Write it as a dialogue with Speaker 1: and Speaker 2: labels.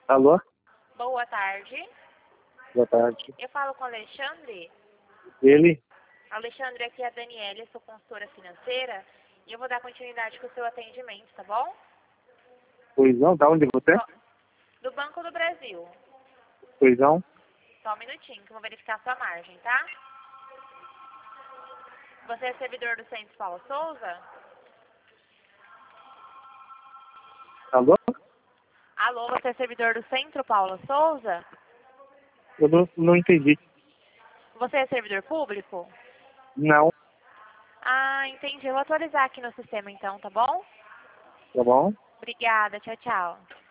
Speaker 1: Alô?
Speaker 2: Boa tarde.
Speaker 1: Boa tarde.
Speaker 2: Eu falo com o Alexandre.
Speaker 1: Ele?
Speaker 2: Alexandre, aqui é a Daniela, sou consultora financeira e eu vou dar continuidade com o seu atendimento, tá bom?
Speaker 1: Pois não, da onde você é?
Speaker 2: Do Banco do Brasil.
Speaker 1: Pois não.
Speaker 2: Só um minutinho que eu vou verificar a sua margem, tá? Você é servidor do Centro Paulo Souza?
Speaker 1: Alô?
Speaker 2: Alô, você é servidor do Centro Paulo Souza?
Speaker 1: Eu não entendi.
Speaker 2: Você é servidor público?
Speaker 1: Não,
Speaker 2: Ah, entendi. Eu vou atualizar aqui no sistema então, tá bom?
Speaker 1: tá bom?
Speaker 2: Obrigada, tchau, tchau.